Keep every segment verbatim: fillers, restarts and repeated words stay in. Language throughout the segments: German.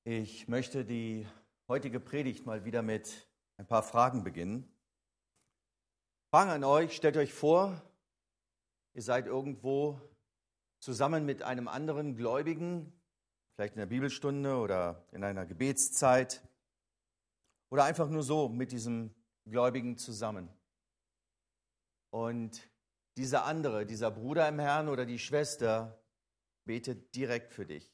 Ich möchte die heutige Predigt mal wieder mit ein paar Fragen beginnen. Fragen an euch, stellt euch vor, ihr seid irgendwo zusammen mit einem anderen Gläubigen, vielleicht in der Bibelstunde oder in einer Gebetszeit oder einfach nur so mit diesem Gläubigen zusammen. Und dieser andere, dieser Bruder im Herrn oder die Schwester betet direkt für dich.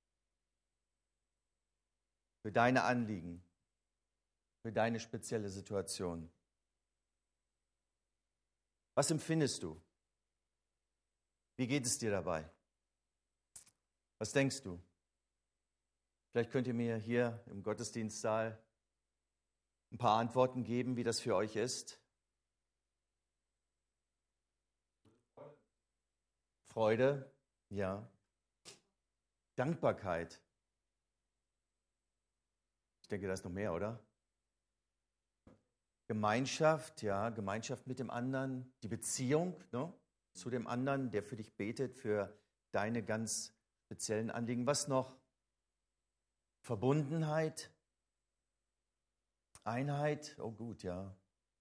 Für deine Anliegen, für deine spezielle Situation. Was empfindest du? Wie geht es dir dabei? Was denkst du? Vielleicht könnt ihr mir hier im Gottesdienstsaal ein paar Antworten geben, wie das für euch ist. Freude, ja. Dankbarkeit. Ich denke, da ist noch mehr, oder? Gemeinschaft, ja, Gemeinschaft mit dem anderen, die Beziehung, ne, zu dem anderen, der für dich betet, für deine ganz speziellen Anliegen. Was noch? Verbundenheit, Einheit, oh gut, ja.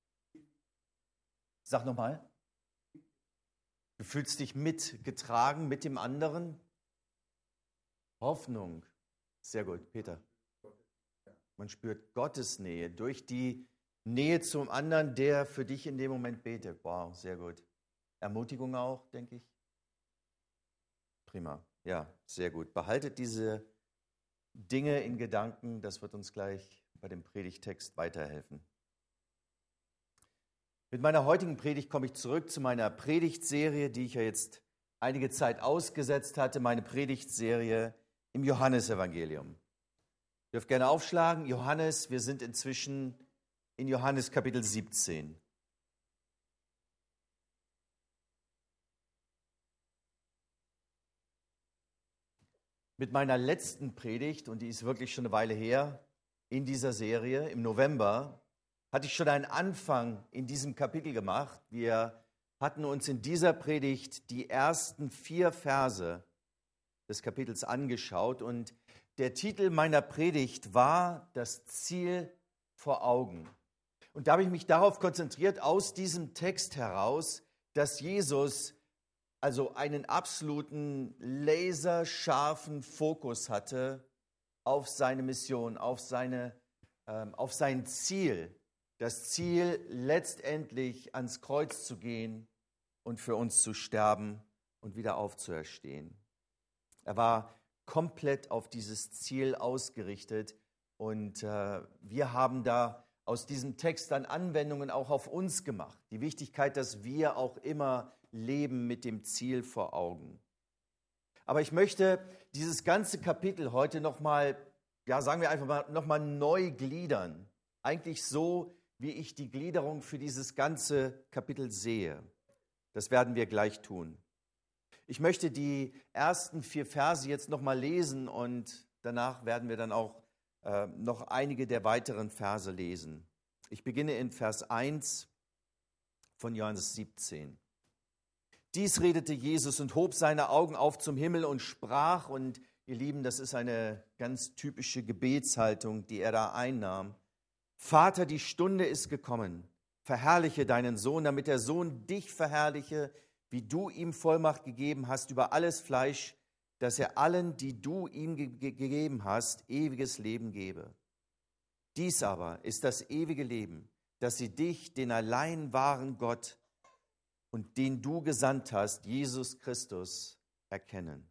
Sag nochmal. Du fühlst dich mitgetragen mit dem anderen. Hoffnung, sehr gut, Peter. Man spürt Gottes Nähe durch die Nähe zum anderen, der für dich in dem Moment betet. Wow, sehr gut. Ermutigung auch, denke ich. Prima. Ja, sehr gut. Behaltet diese Dinge in Gedanken. Das wird uns gleich bei dem Predigtext weiterhelfen. Mit meiner heutigen Predigt komme ich zurück zu meiner Predigtserie, die ich ja jetzt einige Zeit ausgesetzt hatte. Meine Predigtserie im Johannesevangelium. Ihr dürft gerne aufschlagen. Johannes, wir sind inzwischen in Johannes Kapitel siebzehn. Mit meiner letzten Predigt, und die ist wirklich schon eine Weile her, in dieser Serie, im November, hatte ich schon einen Anfang in diesem Kapitel gemacht. Wir hatten uns in dieser Predigt die ersten vier Verse des Kapitels angeschaut und der Titel meiner Predigt war das Ziel vor Augen. Und da habe ich mich darauf konzentriert, aus diesem Text heraus, dass Jesus also einen absoluten laserscharfen Fokus hatte auf seine Mission, auf, seine, ähm, auf sein Ziel. Das Ziel, letztendlich ans Kreuz zu gehen und für uns zu sterben und wieder aufzuerstehen. Er war komplett auf dieses Ziel ausgerichtet und äh, wir haben da aus diesem Text dann Anwendungen auch auf uns gemacht. Die Wichtigkeit, dass wir auch immer leben mit dem Ziel vor Augen. Aber ich möchte dieses ganze Kapitel heute nochmal, ja sagen wir einfach mal, nochmal neu gliedern. Eigentlich so, wie ich die Gliederung für dieses ganze Kapitel sehe. Das werden wir gleich tun. Ich möchte die ersten vier Verse jetzt nochmal lesen und danach werden wir dann auch äh, noch einige der weiteren Verse lesen. Ich beginne in Vers eins von Johannes siebzehn. Dies redete Jesus und hob seine Augen auf zum Himmel und sprach, und ihr Lieben, das ist eine ganz typische Gebetshaltung, die er da einnahm. Vater, die Stunde ist gekommen, verherrliche deinen Sohn, damit der Sohn dich verherrliche, wie du ihm Vollmacht gegeben hast über alles Fleisch, dass er allen, die du ihm ge- gegeben hast, ewiges Leben gebe. Dies aber ist das ewige Leben, dass sie dich, den allein wahren Gott und den du gesandt hast, Jesus Christus, erkennen.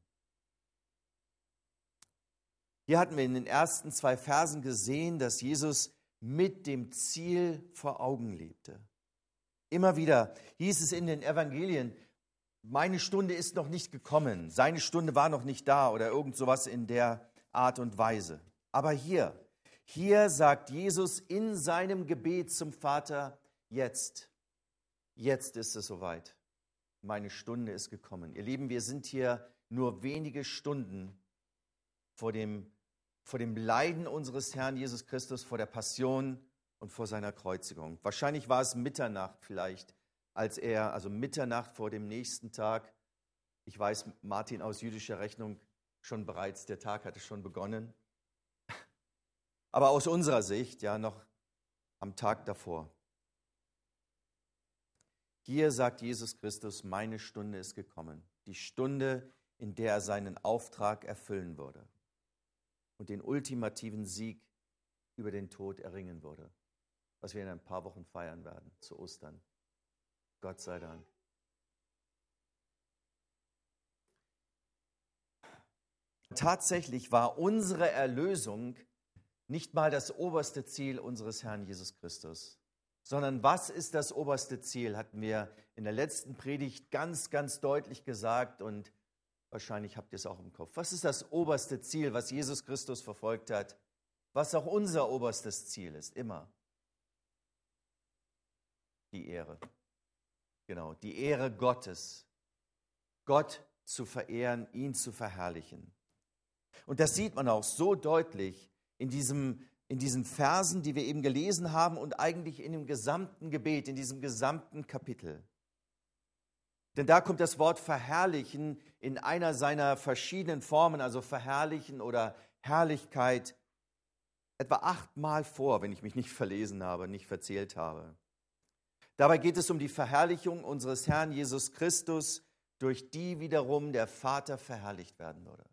Hier hatten wir in den ersten zwei Versen gesehen, dass Jesus mit dem Ziel vor Augen lebte. Immer wieder hieß es in den Evangelien, meine Stunde ist noch nicht gekommen, seine Stunde war noch nicht da oder irgend sowas in der Art und Weise. Aber hier, hier sagt Jesus in seinem Gebet zum Vater, jetzt, jetzt ist es soweit, meine Stunde ist gekommen. Ihr Lieben, wir sind hier nur wenige Stunden vor dem, vor dem Leiden unseres Herrn Jesus Christus, vor der Passion und vor seiner Kreuzigung. Wahrscheinlich war es Mitternacht vielleicht, als er, also Mitternacht vor dem nächsten Tag, ich weiß, Martin aus jüdischer Rechnung schon bereits, der Tag hatte schon begonnen, aber aus unserer Sicht ja noch am Tag davor. Hier sagt Jesus Christus, meine Stunde ist gekommen. Die Stunde, in der er seinen Auftrag erfüllen würde und den ultimativen Sieg über den Tod erringen würde, was wir in ein paar Wochen feiern werden, zu Ostern. Gott sei Dank. Tatsächlich war unsere Erlösung nicht mal das oberste Ziel unseres Herrn Jesus Christus, sondern was ist das oberste Ziel, hatten wir in der letzten Predigt ganz, ganz deutlich gesagt und wahrscheinlich habt ihr es auch im Kopf. Was ist das oberste Ziel, was Jesus Christus verfolgt hat, was auch unser oberstes Ziel ist, immer? Die Ehre. Genau, die Ehre Gottes. Gott zu verehren, ihn zu verherrlichen. Und das sieht man auch so deutlich in, diesem, in diesen Versen, die wir eben gelesen haben und eigentlich in dem gesamten Gebet, in diesem gesamten Kapitel. Denn da kommt das Wort verherrlichen in einer seiner verschiedenen Formen, also verherrlichen oder Herrlichkeit, etwa achtmal vor, wenn ich mich nicht verlesen habe, nicht verzählt habe. Dabei geht es um die Verherrlichung unseres Herrn Jesus Christus, durch die wiederum der Vater verherrlicht werden würde.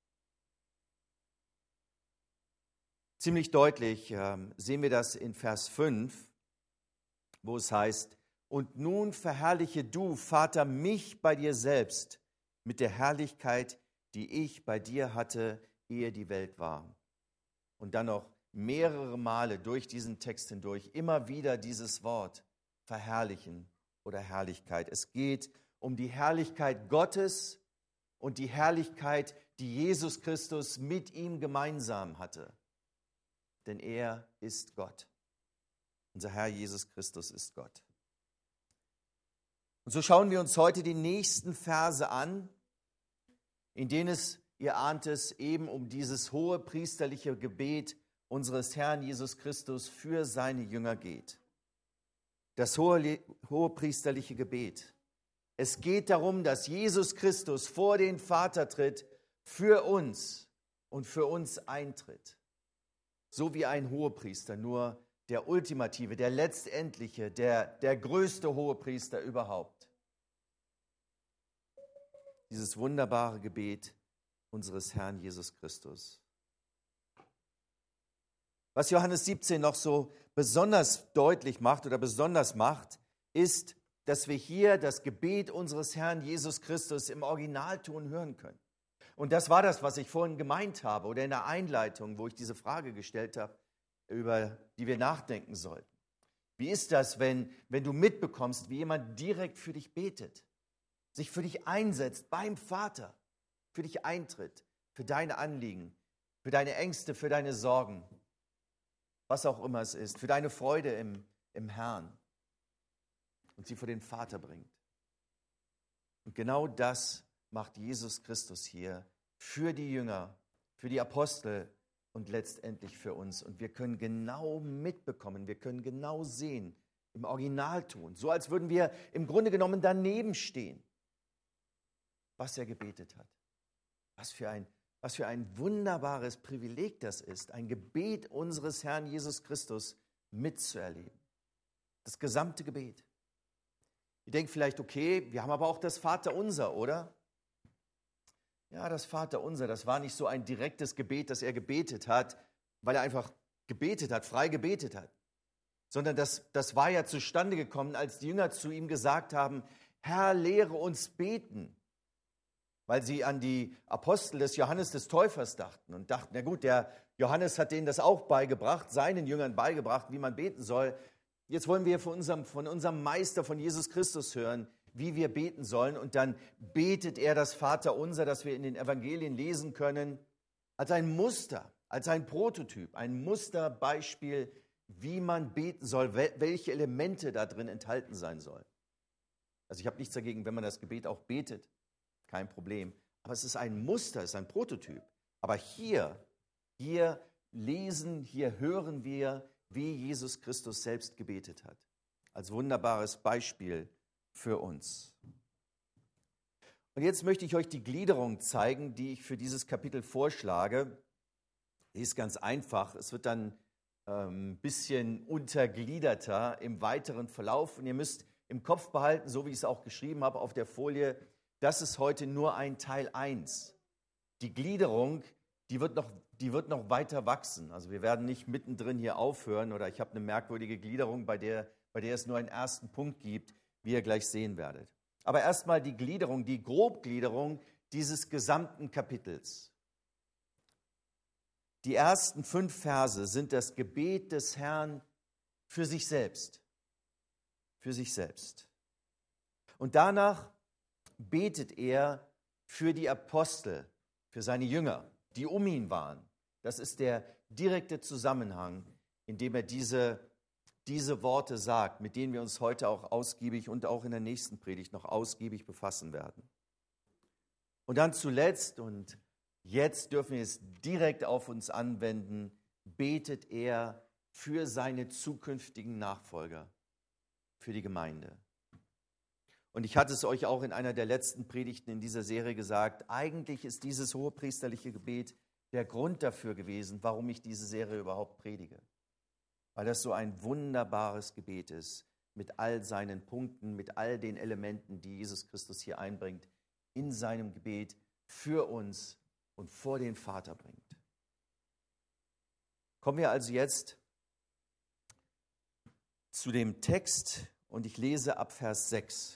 Ziemlich deutlich äh, sehen wir das in Vers fünf, wo es heißt, und nun verherrliche du, Vater, mich bei dir selbst mit der Herrlichkeit, die ich bei dir hatte, ehe die Welt war. Und dann noch mehrere Male durch diesen Text hindurch immer wieder dieses Wort verherrlichen oder Herrlichkeit. Es geht um die Herrlichkeit Gottes und die Herrlichkeit, die Jesus Christus mit ihm gemeinsam hatte. Denn er ist Gott. Unser Herr Jesus Christus ist Gott. Und so schauen wir uns heute die nächsten Verse an, in denen es, ihr ahnt es, eben um dieses hohe priesterliche Gebet unseres Herrn Jesus Christus für seine Jünger geht. Das hohe, hohe priesterliche Gebet. Es geht darum, dass Jesus Christus vor den Vater tritt für uns und für uns eintritt. So wie ein Hohepriester, nur der ultimative, der letztendliche, der, der größte Hohepriester überhaupt. Dieses wunderbare Gebet unseres Herrn Jesus Christus. Was Johannes siebzehn noch so besonders deutlich macht oder besonders macht, ist, dass wir hier das Gebet unseres Herrn Jesus Christus im Originalton hören können. Und das war das, was ich vorhin gemeint habe oder in der Einleitung, wo ich diese Frage gestellt habe, über die wir nachdenken sollten. Wie ist das, wenn, wenn du mitbekommst, wie jemand direkt für dich betet, sich für dich einsetzt beim Vater, für dich eintritt, für deine Anliegen, für deine Ängste, für deine Sorgen, was auch immer es ist, für deine Freude im, im Herrn und sie vor den Vater bringt. Und genau das macht Jesus Christus hier für die Jünger, für die Apostel und letztendlich für uns. Und wir können genau mitbekommen, wir können genau sehen, im Originalton, so als würden wir im Grunde genommen daneben stehen, was er gebetet hat. Was für ein, was für ein wunderbares Privileg das ist, ein Gebet unseres Herrn Jesus Christus mitzuerleben. Das gesamte Gebet. Ihr denkt vielleicht, okay, wir haben aber auch das Vaterunser, oder? Ja, das Vaterunser, das war nicht so ein direktes Gebet, das er gebetet hat, weil er einfach gebetet hat, frei gebetet hat. Sondern das, das war ja zustande gekommen, als die Jünger zu ihm gesagt haben, Herr, lehre uns beten. Weil sie an die Apostel des Johannes des Täufers dachten und dachten, na gut, der Johannes hat denen das auch beigebracht, seinen Jüngern beigebracht, wie man beten soll. Jetzt wollen wir von unserem, von unserem Meister, von Jesus Christus hören, wie wir beten sollen. Und dann betet er das Vaterunser, das wir in den Evangelien lesen können, als ein Muster, als ein Prototyp, ein Musterbeispiel, wie man beten soll, welche Elemente da drin enthalten sein sollen. Also ich habe nichts dagegen, wenn man das Gebet auch betet, kein Problem. Aber es ist ein Muster, es ist ein Prototyp. Aber hier, hier lesen, hier hören wir, wie Jesus Christus selbst gebetet hat. Als wunderbares Beispiel für uns. Und jetzt möchte ich euch die Gliederung zeigen, die ich für dieses Kapitel vorschlage. Die ist ganz einfach. Es wird dann ein ähm, bisschen untergliederter im weiteren Verlauf. Und ihr müsst im Kopf behalten, so wie ich es auch geschrieben habe auf der Folie, das ist heute nur ein Teil eins. Die Gliederung, die wird noch, die wird noch weiter wachsen. Also wir werden nicht mittendrin hier aufhören oder ich habe eine merkwürdige Gliederung, bei der, bei der es nur einen ersten Punkt gibt, wie ihr gleich sehen werdet. Aber erstmal die Gliederung, die Grobgliederung dieses gesamten Kapitels. Die ersten fünf Verse sind das Gebet des Herrn für sich selbst. Für sich selbst. Und danach betet er für die Apostel, für seine Jünger, die um ihn waren. Das ist der direkte Zusammenhang, in dem er diese, diese Worte sagt, mit denen wir uns heute auch ausgiebig und auch in der nächsten Predigt noch ausgiebig befassen werden. Und dann zuletzt, und jetzt dürfen wir es direkt auf uns anwenden, betet er für seine zukünftigen Nachfolger, für die Gemeinde. Und ich hatte es euch auch in einer der letzten Predigten in dieser Serie gesagt, eigentlich ist dieses hohepriesterliche Gebet der Grund dafür gewesen, warum ich diese Serie überhaupt predige. Weil das so ein wunderbares Gebet ist, mit all seinen Punkten, mit all den Elementen, die Jesus Christus hier einbringt, in seinem Gebet für uns und vor den Vater bringt. Kommen wir also jetzt zu dem Text und ich lese ab Vers sechs.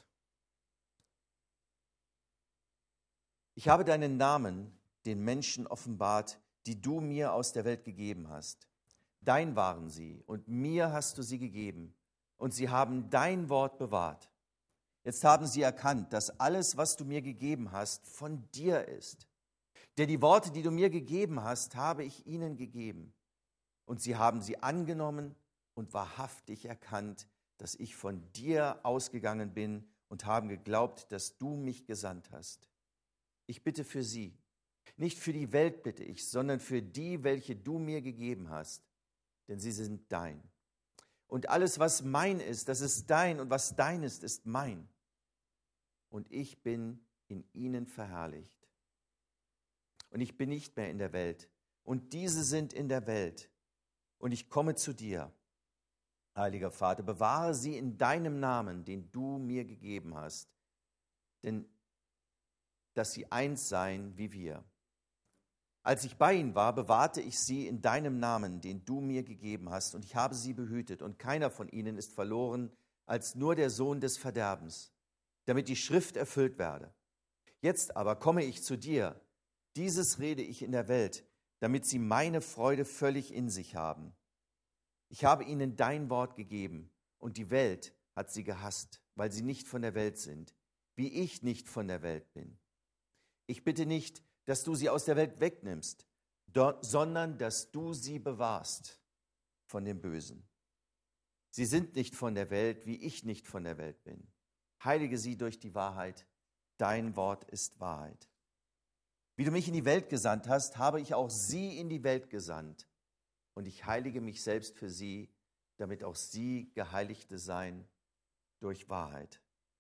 Ich habe deinen Namen den Menschen offenbart, die du mir aus der Welt gegeben hast. Dein waren sie und mir hast du sie gegeben und sie haben dein Wort bewahrt. Jetzt haben sie erkannt, dass alles, was du mir gegeben hast, von dir ist. Denn die Worte, die du mir gegeben hast, habe ich ihnen gegeben. Und sie haben sie angenommen und wahrhaftig erkannt, dass ich von dir ausgegangen bin und haben geglaubt, dass du mich gesandt hast. Ich bitte für sie. Nicht für die Welt bitte ich, sondern für die, welche du mir gegeben hast. Denn sie sind dein. Und alles, was mein ist, das ist dein. Und was dein ist, ist mein. Und ich bin in ihnen verherrlicht. Und ich bin nicht mehr in der Welt. Und diese sind in der Welt. Und ich komme zu dir. Heiliger Vater, bewahre sie in deinem Namen, den du mir gegeben hast. Denn dass sie eins seien wie wir. Als ich bei ihnen war, bewahrte ich sie in deinem Namen, den du mir gegeben hast, und ich habe sie behütet, und keiner von ihnen ist verloren, als nur der Sohn des Verderbens, damit die Schrift erfüllt werde. Jetzt aber komme ich zu dir, dieses rede ich in der Welt, damit sie meine Freude völlig in sich haben. Ich habe ihnen dein Wort gegeben, und die Welt hat sie gehasst, weil sie nicht von der Welt sind, wie ich nicht von der Welt bin. Ich bitte nicht, dass du sie aus der Welt wegnimmst, sondern dass du sie bewahrst von dem Bösen. Sie sind nicht von der Welt, wie ich nicht von der Welt bin. Heilige sie durch die Wahrheit. Dein Wort ist Wahrheit. Wie du mich in die Welt gesandt hast, habe ich auch sie in die Welt gesandt. Und ich heilige mich selbst für sie, damit auch sie Geheiligte seien durch Wahrheit.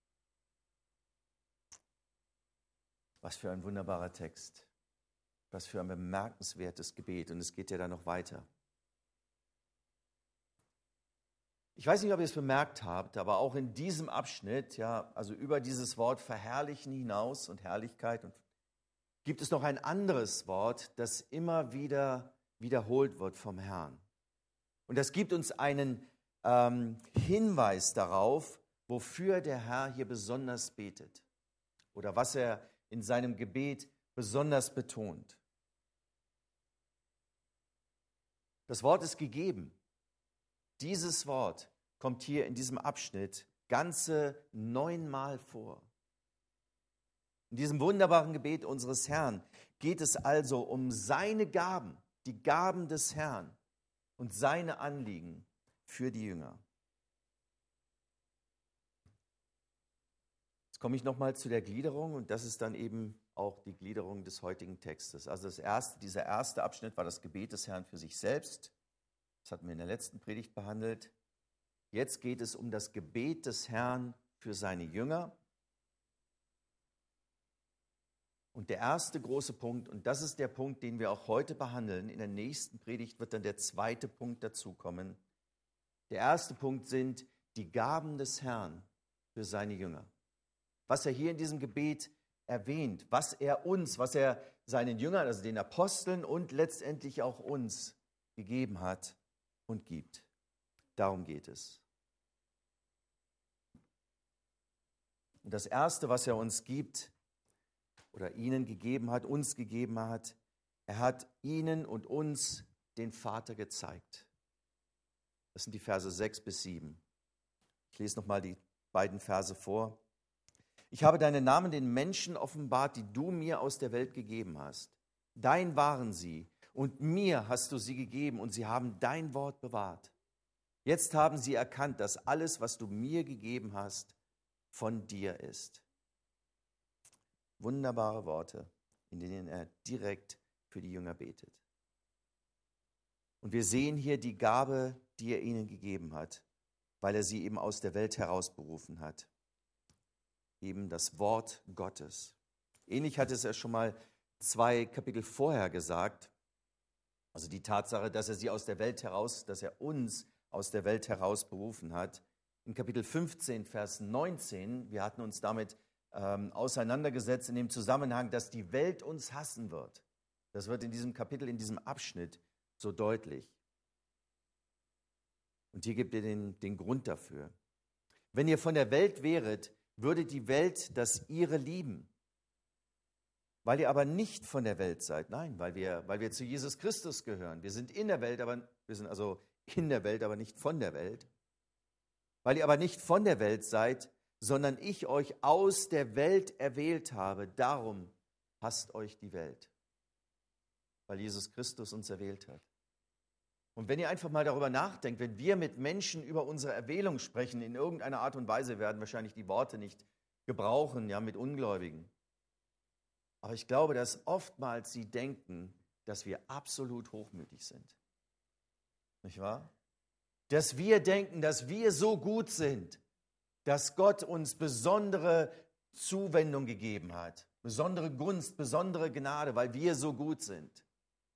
Was für ein wunderbarer Text. Was für ein bemerkenswertes Gebet. Und es geht ja dann noch weiter. Ich weiß nicht, ob ihr es bemerkt habt, aber auch in diesem Abschnitt, ja, also über dieses Wort verherrlichen hinaus und Herrlichkeit, und gibt es noch ein anderes Wort, das immer wieder wiederholt wird vom Herrn. Und das gibt uns einen ähm, Hinweis darauf, wofür der Herr hier besonders betet oder was er in seinem Gebet besonders betont. Das Wort ist gegeben. Dieses Wort kommt hier in diesem Abschnitt ganze neunmal vor. In diesem wunderbaren Gebet unseres Herrn geht es also um seine Gaben, die Gaben des Herrn und seine Anliegen für die Jünger. Jetzt komme ich nochmal zu der Gliederung und das ist dann eben auch die Gliederung des heutigen Textes. Also das erste, dieser erste Abschnitt war das Gebet des Herrn für sich selbst. Das hatten wir in der letzten Predigt behandelt. Jetzt geht es um das Gebet des Herrn für seine Jünger. Und der erste große Punkt, und das ist der Punkt, den wir auch heute behandeln, in der nächsten Predigt wird dann der zweite Punkt dazukommen. Der erste Punkt sind die Gaben des Herrn für seine Jünger. Was er hier in diesem Gebet erwähnt, was er uns, was er seinen Jüngern, also den Aposteln und letztendlich auch uns gegeben hat und gibt. Darum geht es. Und das Erste, was er uns gibt oder ihnen gegeben hat, uns gegeben hat, er hat ihnen und uns den Vater gezeigt. Das sind die Verse sechs bis sieben. Ich lese nochmal die beiden Verse vor. Ich habe deinen Namen den Menschen offenbart, die du mir aus der Welt gegeben hast. Dein waren sie, und mir hast du sie gegeben, und sie haben dein Wort bewahrt. Jetzt haben sie erkannt, dass alles, was du mir gegeben hast, von dir ist. Wunderbare Worte, in denen er direkt für die Jünger betet. Und wir sehen hier die Gabe, die er ihnen gegeben hat, weil er sie eben aus der Welt herausberufen hat. Eben das Wort Gottes. Ähnlich hat es er schon mal zwei Kapitel vorher gesagt. Also die Tatsache, dass er sie aus der Welt heraus, dass er uns aus der Welt heraus berufen hat. In Kapitel fünfzehn, Vers neunzehn, wir hatten uns damit ähm, auseinandergesetzt in dem Zusammenhang, dass die Welt uns hassen wird. Das wird in diesem Kapitel, in diesem Abschnitt so deutlich. Und hier gibt er den, den Grund dafür. Wenn ihr von der Welt wäret, würde die Welt das ihre lieben. Weil ihr aber nicht von der Welt seid. Nein, weil wir, weil wir zu Jesus Christus gehören. Wir sind in der Welt, aber wir sind also in der Welt, aber nicht von der Welt. Weil ihr aber nicht von der Welt seid, sondern ich euch aus der Welt erwählt habe. Darum hasst euch die Welt. Weil Jesus Christus uns erwählt hat. Und wenn ihr einfach mal darüber nachdenkt, wenn wir mit Menschen über unsere Erwählung sprechen, in irgendeiner Art und Weise werden wahrscheinlich die Worte nicht gebrauchen, ja, mit Ungläubigen. Aber ich glaube, dass oftmals sie denken, dass wir absolut hochmütig sind. Nicht wahr? Dass wir denken, dass wir so gut sind, dass Gott uns besondere Zuwendung gegeben hat, besondere Gunst, besondere Gnade, weil wir so gut sind.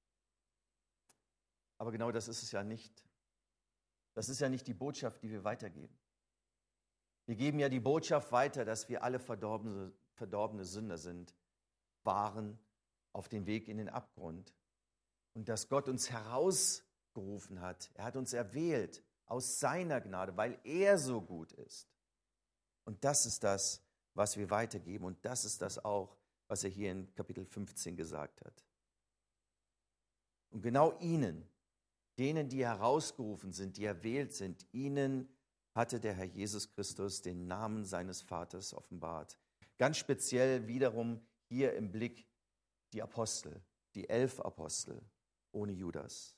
Aber genau das ist es ja nicht. Das ist ja nicht die Botschaft, die wir weitergeben. Wir geben ja die Botschaft weiter, dass wir alle verdorbene, verdorbene Sünder sind, waren auf dem Weg in den Abgrund. Und dass Gott uns herausgerufen hat. Er hat uns erwählt aus seiner Gnade, weil er so gut ist. Und das ist das, was wir weitergeben. Und das ist das auch, was er hier in Kapitel fünfzehn gesagt hat. Und genau ihnen, denen, die herausgerufen sind, die erwählt sind, ihnen hatte der Herr Jesus Christus den Namen seines Vaters offenbart. Ganz speziell wiederum hier im Blick die Apostel, die elf Apostel ohne Judas.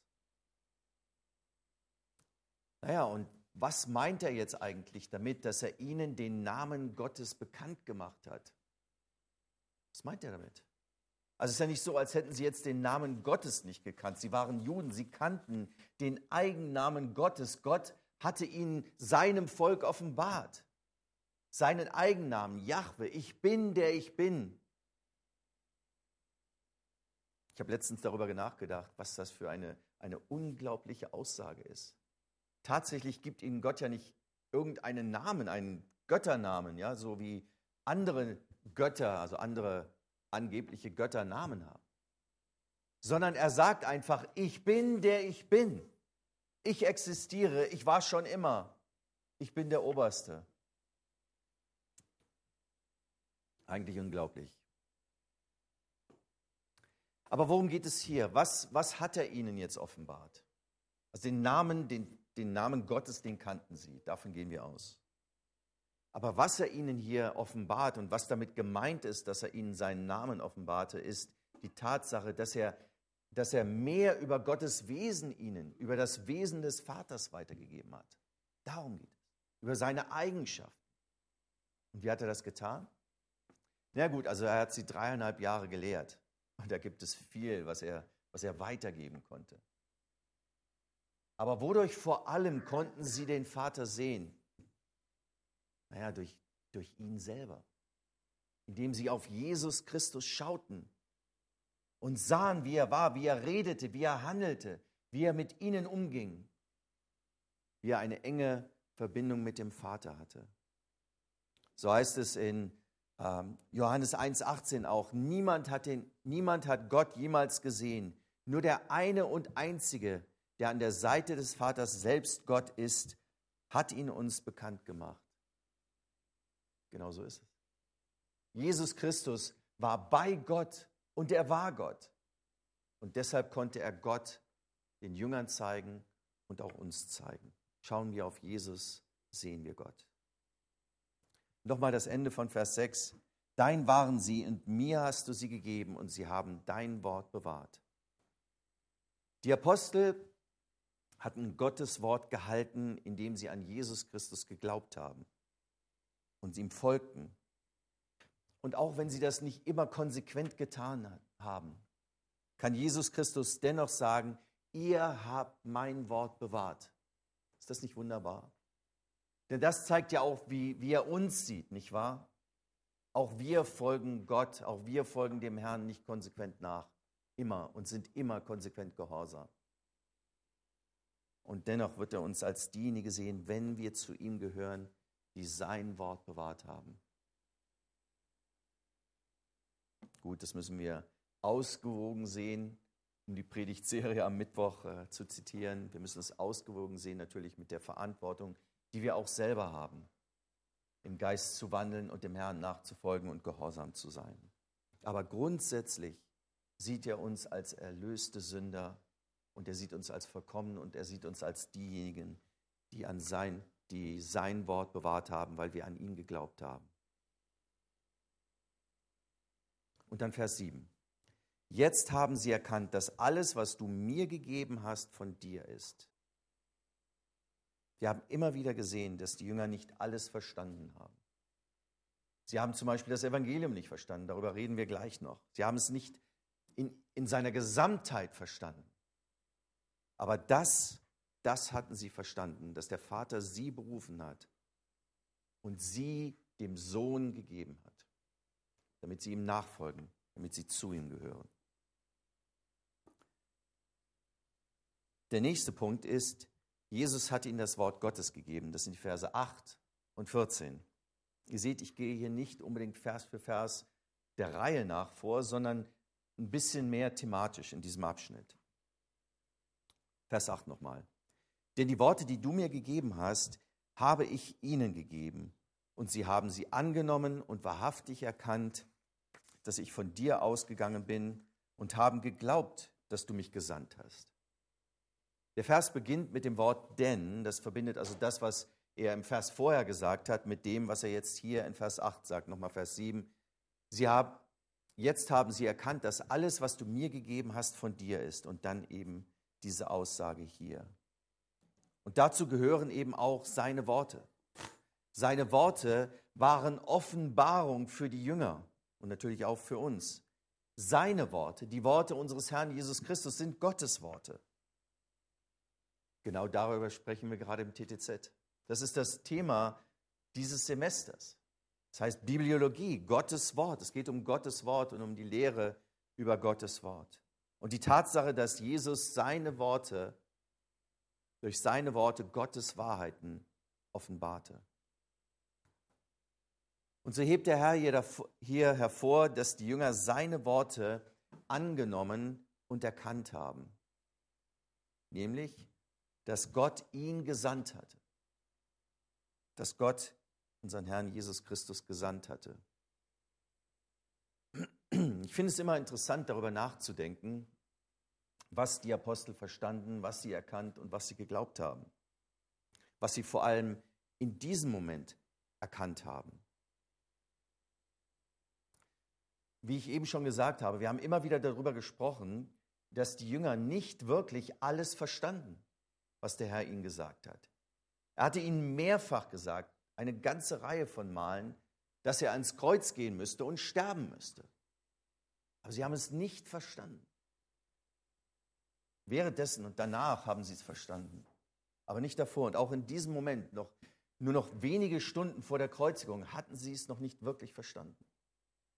Naja, und was meint er jetzt eigentlich damit, dass er ihnen den Namen Gottes bekannt gemacht hat? Was meint er damit? Also es ist ja nicht so, als hätten sie jetzt den Namen Gottes nicht gekannt. Sie waren Juden, sie kannten den Eigennamen Gottes. Gott hatte ihnen seinem Volk offenbart. Seinen Eigennamen, Jahwe, ich bin, der ich bin. Ich habe letztens darüber nachgedacht, was das für eine, eine unglaubliche Aussage ist. Tatsächlich gibt ihnen Gott ja nicht irgendeinen Namen, einen Götternamen, ja, so wie andere Götter, also andere angebliche Götter Namen haben. Sondern er sagt einfach, ich bin, der ich bin. Ich existiere, ich war schon immer. Ich bin der Oberste. Eigentlich unglaublich. Aber worum geht es hier? Was, was hat er ihnen jetzt offenbart? Also den Namen, den, den Namen Gottes, den kannten sie. Davon gehen wir aus. Aber was er ihnen hier offenbart und was damit gemeint ist, dass er ihnen seinen Namen offenbarte, ist die Tatsache, dass er, dass er mehr über Gottes Wesen ihnen, über das Wesen des Vaters weitergegeben hat. Darum geht es. Über seine Eigenschaften. Und wie hat er das getan? Na gut, also er hat sie dreieinhalb Jahre gelehrt. Und da gibt es viel, was er, was er weitergeben konnte. Aber wodurch vor allem konnten sie den Vater sehen? Naja, durch, durch ihn selber. indem sie auf Jesus Christus schauten und sahen, wie er war, wie er redete, wie er handelte, wie er mit ihnen umging, wie er eine enge Verbindung mit dem Vater hatte. So heißt es in ähm, Johannes eins achtzehn auch, niemand hat, den, niemand hat Gott jemals gesehen, nur der eine und einzige, der an der Seite des Vaters selbst Gott ist, hat ihn uns bekannt gemacht. Genau so ist es. Jesus Christus war bei Gott und er war Gott. Und deshalb konnte er Gott den Jüngern zeigen und auch uns zeigen. Schauen wir auf Jesus, sehen wir Gott. Nochmal das Ende von Vers sechs. Dein waren sie und mir hast du sie gegeben und sie haben dein Wort bewahrt. Die Apostel hatten Gottes Wort gehalten, indem sie an Jesus Christus geglaubt haben und ihm folgten. Und auch wenn sie das nicht immer konsequent getan haben, kann Jesus Christus dennoch sagen, ihr habt mein Wort bewahrt. Ist das nicht wunderbar? Denn das zeigt ja auch, wie, wie er uns sieht, nicht wahr? Auch wir folgen Gott, auch wir folgen dem Herrn nicht konsequent nach. Immer und sind immer konsequent gehorsam. Und dennoch wird er uns als diejenigen sehen, wenn wir zu ihm gehören, die sein Wort bewahrt haben. Gut, das müssen wir ausgewogen sehen, um die Predigtserie am Mittwoch äh, zu zitieren. Wir müssen es ausgewogen sehen, natürlich mit der Verantwortung, die wir auch selber haben, im Geist zu wandeln und dem Herrn nachzufolgen und gehorsam zu sein. Aber grundsätzlich sieht er uns als erlöste Sünder und er sieht uns als vollkommen und er sieht uns als diejenigen, die an sein, die sein Wort bewahrt haben, weil wir an ihn geglaubt haben. Und dann Vers sieben. Jetzt haben sie erkannt, dass alles, was du mir gegeben hast, von dir ist. Wir haben immer wieder gesehen, dass die Jünger nicht alles verstanden haben. Sie haben zum Beispiel das Evangelium nicht verstanden, darüber reden wir gleich noch. Sie haben es nicht in, in seiner Gesamtheit verstanden. Aber das, das hatten sie verstanden, dass der Vater sie berufen hat und sie dem Sohn gegeben hat, damit sie ihm nachfolgen, damit sie zu ihm gehören. Der nächste Punkt ist, Jesus hat ihnen das Wort Gottes gegeben. Das sind die Verse acht und vierzehn. Ihr seht, ich gehe hier nicht unbedingt Vers für Vers der Reihe nach vor, sondern ein bisschen mehr thematisch in diesem Abschnitt. Vers acht nochmal. Denn die Worte, die du mir gegeben hast, habe ich ihnen gegeben. Und sie haben sie angenommen und wahrhaftig erkannt, dass ich von dir ausgegangen bin und haben geglaubt, dass du mich gesandt hast. Der Vers beginnt mit dem Wort denn, das verbindet also das, was er im Vers vorher gesagt hat, mit dem, was er jetzt hier in Vers acht sagt, nochmal Vers sieben. Sie haben, jetzt haben sie erkannt, dass alles, was du mir gegeben hast, von dir ist. Und dann eben diese Aussage hier. Und dazu gehören eben auch seine Worte. Seine Worte waren Offenbarung für die Jünger und natürlich auch für uns. Seine Worte, die Worte unseres Herrn Jesus Christus, sind Gottes Worte. Genau darüber sprechen wir gerade im T T Z. Das ist das Thema dieses Semesters. Das heißt Bibliologie, Gottes Wort. Es geht um Gottes Wort und um die Lehre über Gottes Wort. Und die Tatsache, dass Jesus seine Worte, durch seine Worte Gottes Wahrheiten offenbarte. Und so hebt der Herr hier hervor, dass die Jünger seine Worte angenommen und erkannt haben. Nämlich, dass Gott ihn gesandt hatte. Dass Gott unseren Herrn Jesus Christus gesandt hatte. Ich finde es immer interessant, darüber nachzudenken, was die Apostel verstanden, was sie erkannt und was sie geglaubt haben. Was sie vor allem in diesem Moment erkannt haben. Wie ich eben schon gesagt habe, wir haben immer wieder darüber gesprochen, dass die Jünger nicht wirklich alles verstanden, was der Herr ihnen gesagt hat. Er hatte ihnen mehrfach gesagt, eine ganze Reihe von Malen, dass er ans Kreuz gehen müsste und sterben müsste. Aber sie haben es nicht verstanden. Währenddessen und danach haben sie es verstanden, aber nicht davor. Und auch in diesem Moment, noch, nur noch wenige Stunden vor der Kreuzigung, hatten sie es noch nicht wirklich verstanden.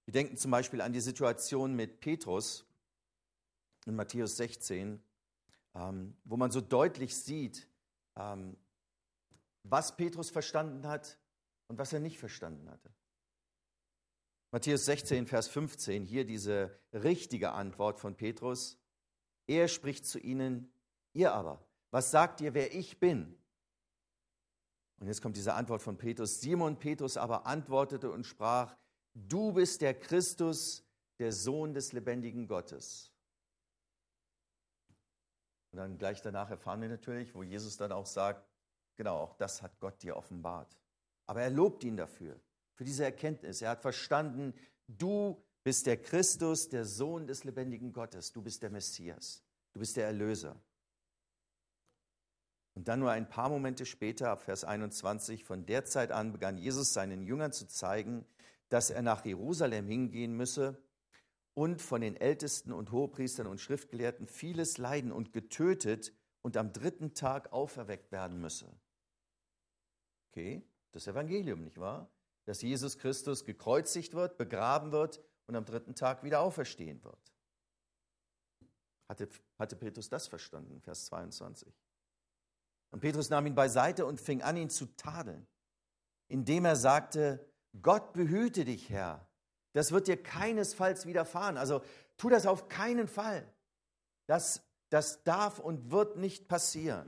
Wir denken zum Beispiel an die Situation mit Petrus in Matthäus sechzehn, ähm, wo man so deutlich sieht, ähm, was Petrus verstanden hat und was er nicht verstanden hatte. Matthäus sechzehn, Vers fünfzehn, hier diese richtige Antwort von Petrus. Er spricht zu ihnen, ihr aber, was sagt ihr, wer ich bin? Und jetzt kommt diese Antwort von Petrus. Simon Petrus aber antwortete und sprach, du bist der Christus, der Sohn des lebendigen Gottes. Und dann gleich danach erfahren wir natürlich, wo Jesus dann auch sagt, genau, auch das hat Gott dir offenbart. Aber er lobt ihn dafür, für diese Erkenntnis. Er hat verstanden, du bist der Christus, der Sohn des lebendigen Gottes. Du bist der Messias, du bist der Erlöser. Und dann nur ein paar Momente später, ab Vers einundzwanzig, von der Zeit an begann Jesus seinen Jüngern zu zeigen, dass er nach Jerusalem hingehen müsse und von den Ältesten und Hohepriestern und Schriftgelehrten vieles leiden und getötet und am dritten Tag auferweckt werden müsse. Okay, das Evangelium, nicht wahr? Dass Jesus Christus gekreuzigt wird, begraben wird und am dritten Tag wieder auferstehen wird. Hatte, hatte Petrus das verstanden, Vers zweiundzwanzig. Und Petrus nahm ihn beiseite und fing an, ihn zu tadeln, indem er sagte, Gott behüte dich, Herr. Das wird dir keinesfalls widerfahren. Also tu das auf keinen Fall. Das, das darf und wird nicht passieren.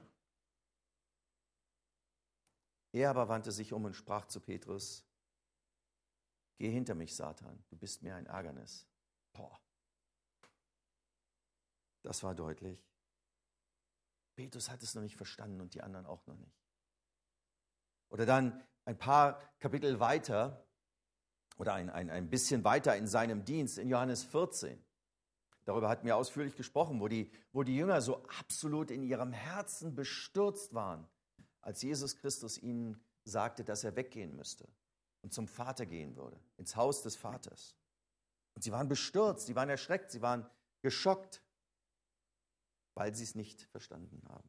Er aber wandte sich um und sprach zu Petrus, geh hinter mich, Satan, du bist mir ein Ärgernis. Boah. Das war deutlich. Petrus hat es noch nicht verstanden und die anderen auch noch nicht. Oder dann ein paar Kapitel weiter oder ein, ein, ein bisschen weiter in seinem Dienst, in Johannes vierzehn. Darüber hatten wir ausführlich gesprochen, wo die, wo die Jünger so absolut in ihrem Herzen bestürzt waren, als Jesus Christus ihnen sagte, dass er weggehen müsste und zum Vater gehen würde, ins Haus des Vaters. Und sie waren bestürzt, sie waren erschreckt, sie waren geschockt, weil sie es nicht verstanden haben.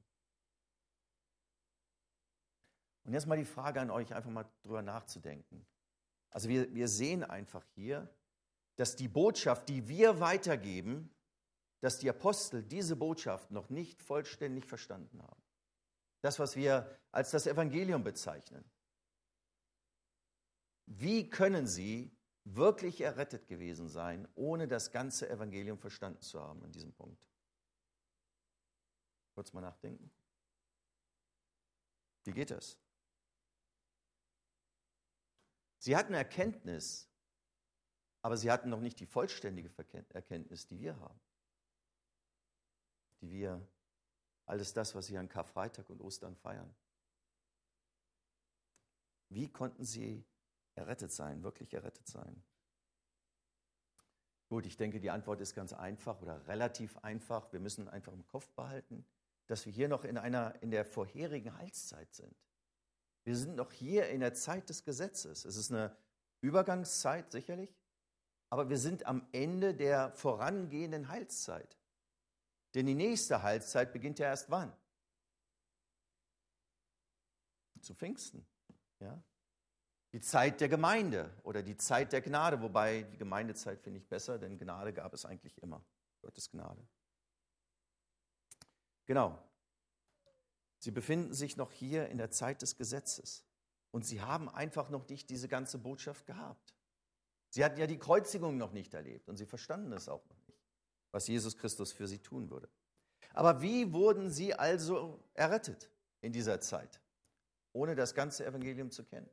Und jetzt mal die Frage an euch, einfach mal drüber nachzudenken. Also wir, wir sehen einfach hier, dass die Botschaft, die wir weitergeben, dass die Apostel diese Botschaft noch nicht vollständig verstanden haben. Das, was wir als das Evangelium bezeichnen. Wie können sie wirklich errettet gewesen sein, ohne das ganze Evangelium verstanden zu haben in diesem Punkt? Kurz mal nachdenken. Wie geht das? Sie hatten Erkenntnis, aber sie hatten noch nicht die vollständige Erkenntnis, die wir haben. Die wir, alles das, was sie an Karfreitag und Ostern feiern. Wie konnten sie errettet sein, wirklich errettet sein? Gut, ich denke, die Antwort ist ganz einfach oder relativ einfach. Wir müssen einfach im Kopf behalten, dass wir hier noch in einer, in der vorherigen Heilszeit sind. Wir sind noch hier in der Zeit des Gesetzes. Es ist eine Übergangszeit, sicherlich, aber wir sind am Ende der vorangehenden Heilszeit. Denn die nächste Heilszeit beginnt ja erst wann? Zu Pfingsten. Ja? Die Zeit der Gemeinde oder die Zeit der Gnade, wobei die Gemeindezeit finde ich besser, denn Gnade gab es eigentlich immer. Gottes Gnade. Genau. Sie befinden sich noch hier in der Zeit des Gesetzes und sie haben einfach noch nicht diese ganze Botschaft gehabt. Sie hatten ja die Kreuzigung noch nicht erlebt und sie verstanden es auch noch nicht, was Jesus Christus für sie tun würde. Aber wie wurden sie also errettet in dieser Zeit, ohne das ganze Evangelium zu kennen?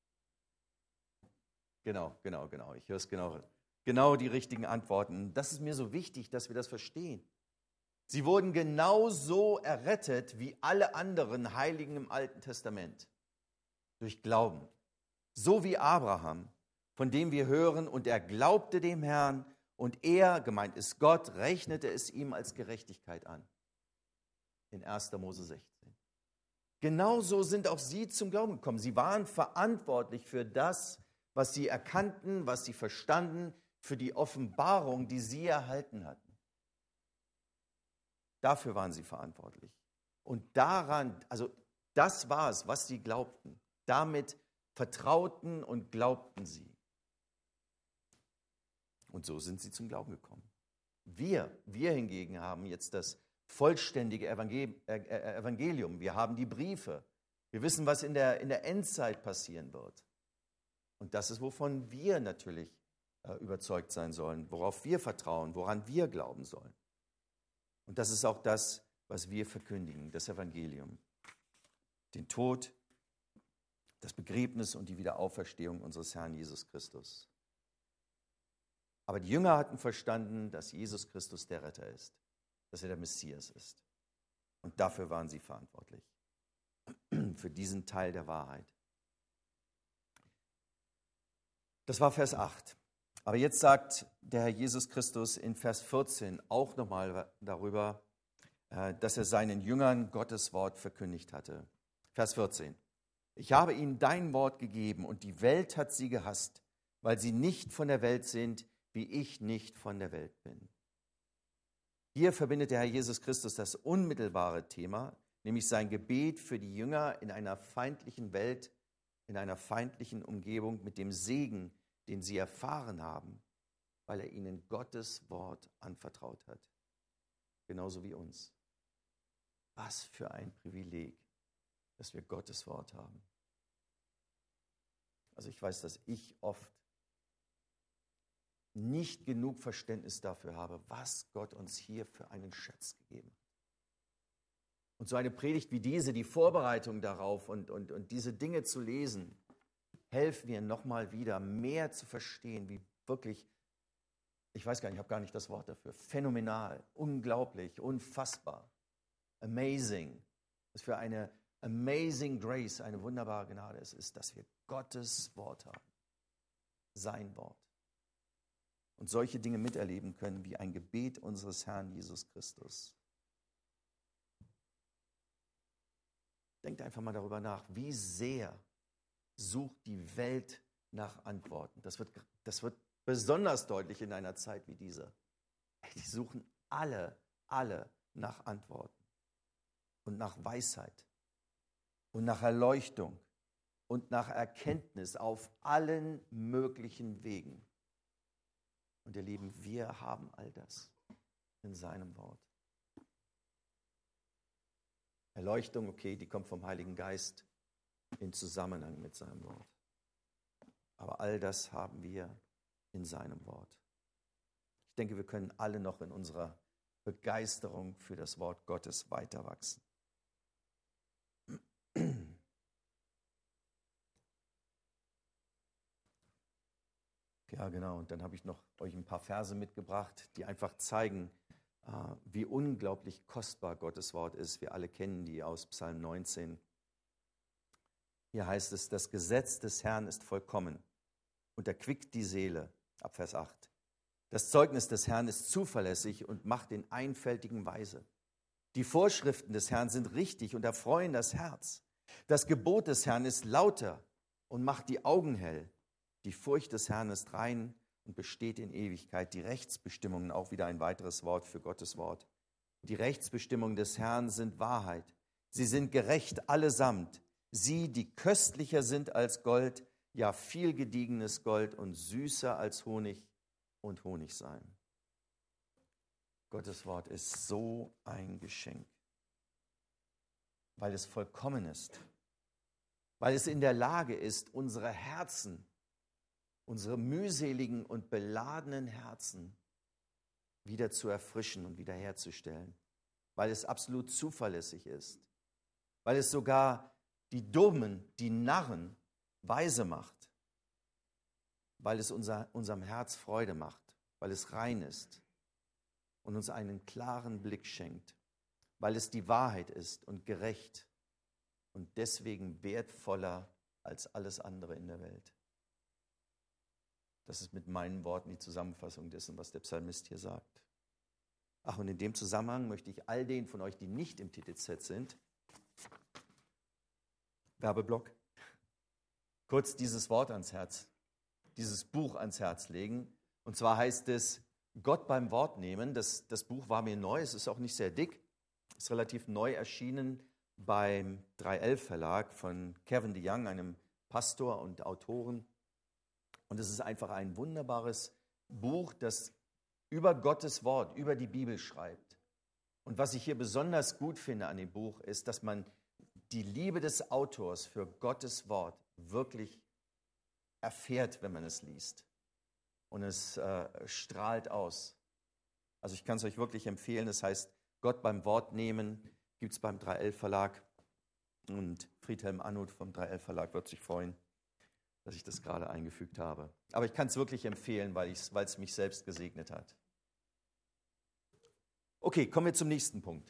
Genau, genau, genau. Ich höre es genau. Genau die richtigen Antworten. Das ist mir so wichtig, dass wir das verstehen. Sie wurden genauso errettet wie alle anderen Heiligen im Alten Testament. Durch Glauben. So wie Abraham, von dem wir hören, und er glaubte dem Herrn und er, gemeint ist Gott, rechnete es ihm als Gerechtigkeit an. In erster Mose sechzehn. Genauso sind auch sie zum Glauben gekommen. Sie waren verantwortlich für das, was sie erkannten, was sie verstanden, für die Offenbarung, die sie erhalten hatten. Dafür waren sie verantwortlich. Und daran, also das war es, was sie glaubten. Damit vertrauten und glaubten sie. Und so sind sie zum Glauben gekommen. Wir, wir hingegen haben jetzt das vollständige Evangelium. Wir haben die Briefe. Wir wissen, was in der, in der Endzeit passieren wird. Und das ist, wovon wir natürlich äh, überzeugt sein sollen, worauf wir vertrauen, woran wir glauben sollen. Und das ist auch das, was wir verkündigen, das Evangelium. Den Tod, das Begräbnis und die Wiederauferstehung unseres Herrn Jesus Christus. Aber die Jünger hatten verstanden, dass Jesus Christus der Retter ist, dass er der Messias ist. Und dafür waren sie verantwortlich, für diesen Teil der Wahrheit. Das war Vers acht. Aber jetzt sagt der Herr Jesus Christus in Vers vierzehn auch nochmal darüber, dass er seinen Jüngern Gottes Wort verkündigt hatte. Vers vierzehn. Ich habe ihnen dein Wort gegeben und die Welt hat sie gehasst, weil sie nicht von der Welt sind, wie ich nicht von der Welt bin. Hier verbindet der Herr Jesus Christus das unmittelbare Thema, nämlich sein Gebet für die Jünger in einer feindlichen Welt, in einer feindlichen Umgebung mit dem Segen, den sie erfahren haben, weil er ihnen Gottes Wort anvertraut hat. Genauso wie uns. Was für ein Privileg, dass wir Gottes Wort haben. Also ich weiß, dass ich oft nicht genug Verständnis dafür habe, was Gott uns hier für einen Schatz gegeben hat. Und so eine Predigt wie diese, die Vorbereitung darauf und, und, und diese Dinge zu lesen, helfen mir nochmal wieder mehr zu verstehen, wie wirklich, ich weiß gar nicht, ich habe gar nicht das Wort dafür, phänomenal, unglaublich, unfassbar, amazing, was für eine amazing grace, eine wunderbare Gnade es ist, dass wir Gottes Wort haben, sein Wort. Und solche Dinge miterleben können wie ein Gebet unseres Herrn Jesus Christus. Denkt einfach mal darüber nach, wie sehr sucht die Welt nach Antworten. Das wird, das wird besonders deutlich in einer Zeit wie dieser. Die suchen alle, alle nach Antworten und nach Weisheit und nach Erleuchtung und nach Erkenntnis auf allen möglichen Wegen. Und ihr Lieben, wir haben all das in seinem Wort. Erleuchtung, okay, die kommt vom Heiligen Geist in Zusammenhang mit seinem Wort. Aber all das haben wir in seinem Wort. Ich denke, wir können alle noch in unserer Begeisterung für das Wort Gottes weiter wachsen. Ja, genau. Und dann habe ich noch euch ein paar Verse mitgebracht, die einfach zeigen, wie unglaublich kostbar Gottes Wort ist. Wir alle kennen die aus Psalm neunzehn. Hier heißt es, das Gesetz des Herrn ist vollkommen und erquickt die Seele, ab Vers acht. Das Zeugnis des Herrn ist zuverlässig und macht den Einfältigen weise. Die Vorschriften des Herrn sind richtig und erfreuen das Herz. Das Gebot des Herrn ist lauter und macht die Augen hell. Die Furcht des Herrn ist rein und besteht in Ewigkeit. Die Rechtsbestimmungen, auch wieder ein weiteres Wort für Gottes Wort. Die Rechtsbestimmungen des Herrn sind Wahrheit. Sie sind gerecht allesamt. Sie, die köstlicher sind als Gold, ja viel gediegenes Gold und süßer als Honig und Honigseim. Gottes Wort ist so ein Geschenk, weil es vollkommen ist, weil es in der Lage ist, unsere Herzen, unsere mühseligen und beladenen Herzen wieder zu erfrischen und wiederherzustellen, weil es absolut zuverlässig ist, weil es sogar die Dummen, die Narren weise macht, weil es unser, unserem Herz Freude macht, weil es rein ist und uns einen klaren Blick schenkt, weil es die Wahrheit ist und gerecht und deswegen wertvoller als alles andere in der Welt. Das ist mit meinen Worten die Zusammenfassung dessen, was der Psalmist hier sagt. Ach, und in dem Zusammenhang möchte ich all denen von euch, die nicht im T T Z sind, Werbeblock, kurz dieses Wort ans Herz, dieses Buch ans Herz legen. Und zwar heißt es Gott beim Wort nehmen. Das, das Buch war mir neu, es ist auch nicht sehr dick, es ist relativ neu erschienen beim drei elf Verlag von Kevin DeYoung, einem Pastor und Autoren. Und es ist einfach ein wunderbares Buch, das über Gottes Wort, über die Bibel schreibt. Und was ich hier besonders gut finde an dem Buch, ist, dass man die Liebe des Autors für Gottes Wort wirklich erfährt, wenn man es liest. Und es äh, strahlt aus. Also ich kann es euch wirklich empfehlen. Das heißt, Gott beim Wort nehmen, gibt es beim drei elf Verlag. Und Friedhelm Anhut vom drei elf Verlag wird sich freuen, dass ich das gerade eingefügt habe. Aber ich kann es wirklich empfehlen, weil es mich selbst gesegnet hat. Okay, kommen wir zum nächsten Punkt.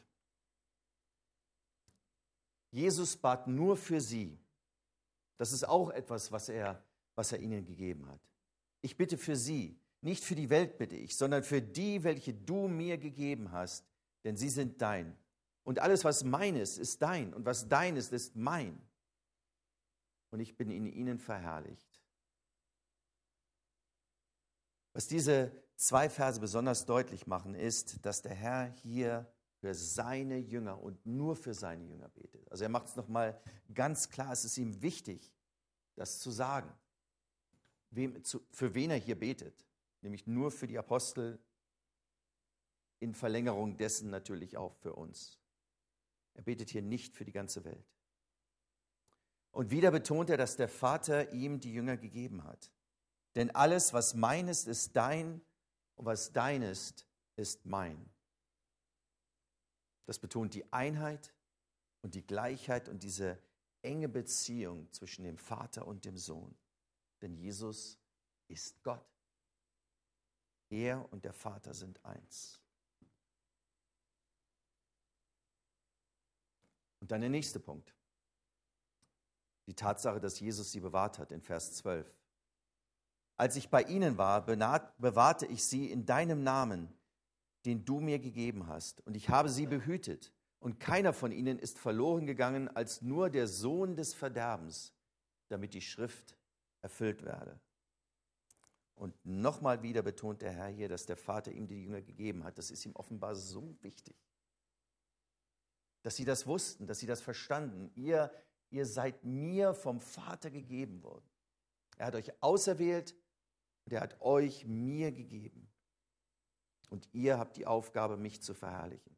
Jesus bat nur für sie. Das ist auch etwas, was er, was er ihnen gegeben hat. Ich bitte für sie, nicht für die Welt bitte ich, sondern für die, welche du mir gegeben hast, denn sie sind dein. Und alles, was mein ist, ist dein. Und was dein ist, ist mein. Und ich bin in ihnen verherrlicht. Was diese zwei Verse besonders deutlich machen, ist, dass der Herr hier für seine Jünger und nur für seine Jünger betet. Also er macht es nochmal ganz klar, es ist ihm wichtig, das zu sagen, wem, zu, für wen er hier betet. Nämlich nur für die Apostel, in Verlängerung dessen natürlich auch für uns. Er betet hier nicht für die ganze Welt. Und wieder betont er, dass der Vater ihm die Jünger gegeben hat. Denn alles, was mein ist, ist dein, und was dein ist, ist mein. Das betont die Einheit und die Gleichheit und diese enge Beziehung zwischen dem Vater und dem Sohn. Denn Jesus ist Gott. Er und der Vater sind eins. Und dann der nächste Punkt. Die Tatsache, dass Jesus sie bewahrt hat in Vers zwölf. Als ich bei ihnen war, bewahrte ich sie in deinem Namen, den du mir gegeben hast. Und ich habe sie behütet. Und keiner von ihnen ist verloren gegangen, als nur der Sohn des Verderbens, damit die Schrift erfüllt werde. Und nochmal wieder betont der Herr hier, dass der Vater ihm die Jünger gegeben hat. Das ist ihm offenbar so wichtig. Dass sie das wussten, dass sie das verstanden. Ihr, ihr seid mir vom Vater gegeben worden. Er hat euch auserwählt und er hat euch mir gegeben. Und ihr habt die Aufgabe, mich zu verherrlichen.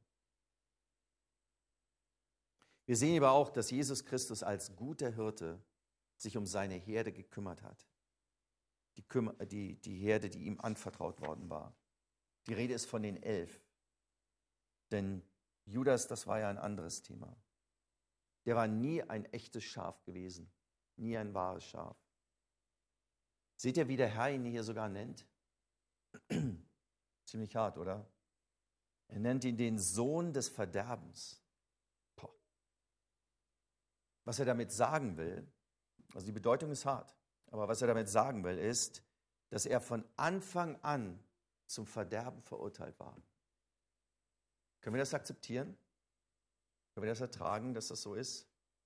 Wir sehen aber auch, dass Jesus Christus als guter Hirte sich um seine Herde gekümmert hat. Die, Küm- die, die Herde, die ihm anvertraut worden war. Die Rede ist von den elf. Denn Judas, das war ja ein anderes Thema. Der war nie ein echtes Schaf gewesen. Nie ein wahres Schaf. Seht ihr, wie der Herr ihn hier sogar nennt? Ziemlich hart, oder? Er nennt ihn den Sohn des Verderbens. Poh. Was er damit sagen will, also die Bedeutung ist hart, aber was er damit sagen will, ist, dass er von Anfang an zum Verderben verurteilt war. Können wir das akzeptieren? Können wir das ertragen, dass das so ist?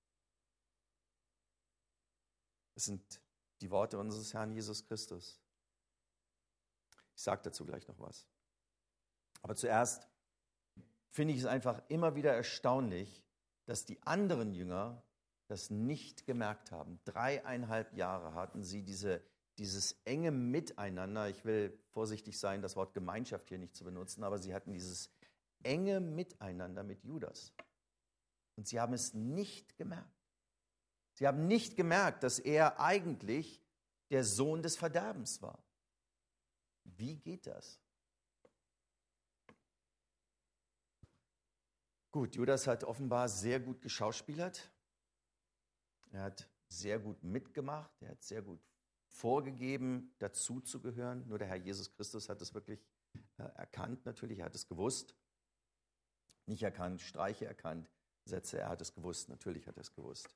Das sind die Worte unseres Herrn Jesus Christus. Ich sage dazu gleich noch was. Aber zuerst finde ich es einfach immer wieder erstaunlich, dass die anderen Jünger das nicht gemerkt haben. Dreieinhalb Jahre hatten sie diese, dieses enge Miteinander. Ich will vorsichtig sein, das Wort Gemeinschaft hier nicht zu benutzen, aber sie hatten dieses enge Miteinander mit Judas. Und sie haben es nicht gemerkt. Sie haben nicht gemerkt, dass er eigentlich der Sohn des Verderbens war. Wie geht das? Gut, Judas hat offenbar sehr gut geschauspielert. Er hat sehr gut mitgemacht. Er hat sehr gut vorgegeben, dazu zu gehören. Nur der Herr Jesus Christus hat es wirklich äh, erkannt, natürlich. Er hat es gewusst. Nicht erkannt, Streiche erkannt, Sätze. Er hat es gewusst, natürlich hat er es gewusst.